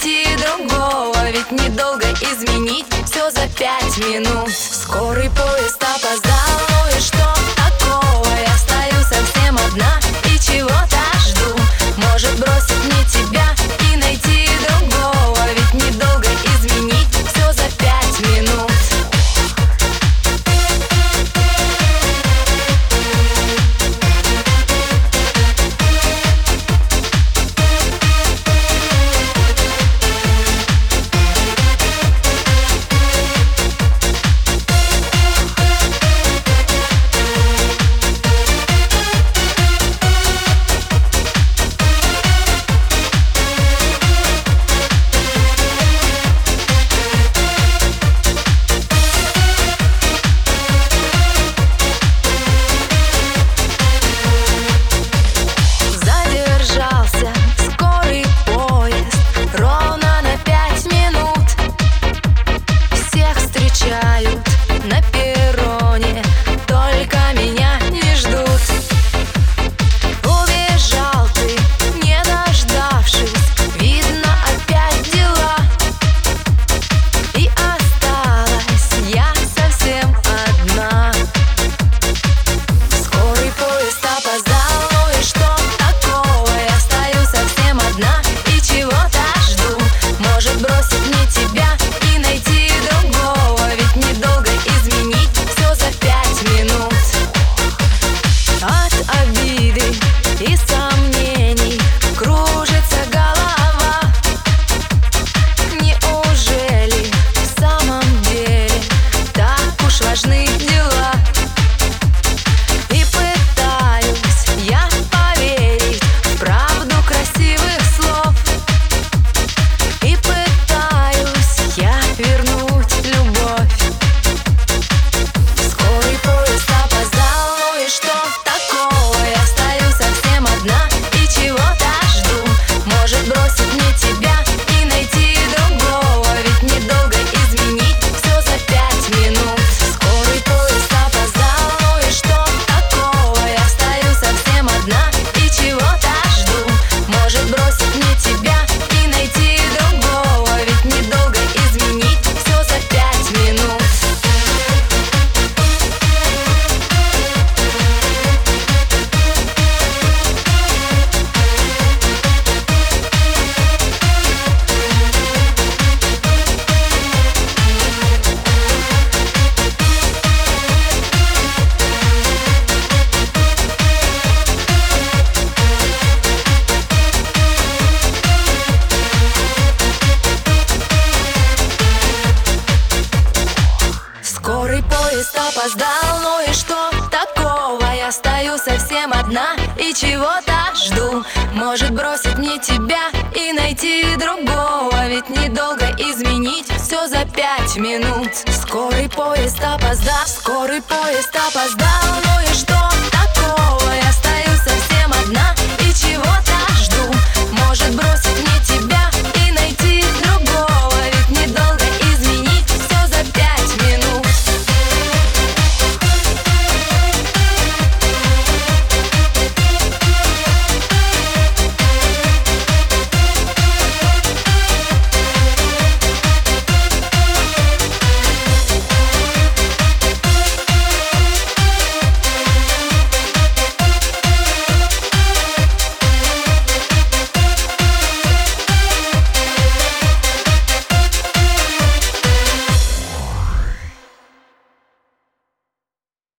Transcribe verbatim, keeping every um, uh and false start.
найти другого, ведь недолго изменить все за пять минут. Скорый поезд опоздал, ну и что такого? Я стою совсем одна и чего-то жду. Может бросить мне тебя и найти другого, ведь недолго изменить все за пять минут. На перроне, только меня не ждут. Убежал ты, не дождавшись, видно опять дела. И осталась я совсем одна. Скорый поезд опоздал, ну и что такого? Я стою совсем одна и чего-то жду. Может бросить мне тебя и найти другого, ведь недолго изменить все за пять минут. От обиды и сомнений кружится голова. Неужели в самом деле так уж важны дела? И пытаюсь я поверить в правду красивых слов. И пытаюсь я вернуть любовь. Скорый поезд опоздал, ну и что такого? Я стою совсем одна и чего-то жду. Может бросить мне тебя и найти другого, ведь недолго изменить все за пять минут. Скорый поезд опоздал, ну и что такого? Я стою совсем одна и чего-то жду. Может бросить мне тебя и найти другого, ведь недолго изменить все за пять минут. Скорый поезд опоздал, ну и что такого? Я стою совсем одна и чего-то жду. Может бросить мне тебя и найти другого, ведь недолго изменить все за пять минут. Скорый поезд опоздал, скорый поезд опоздал, ну и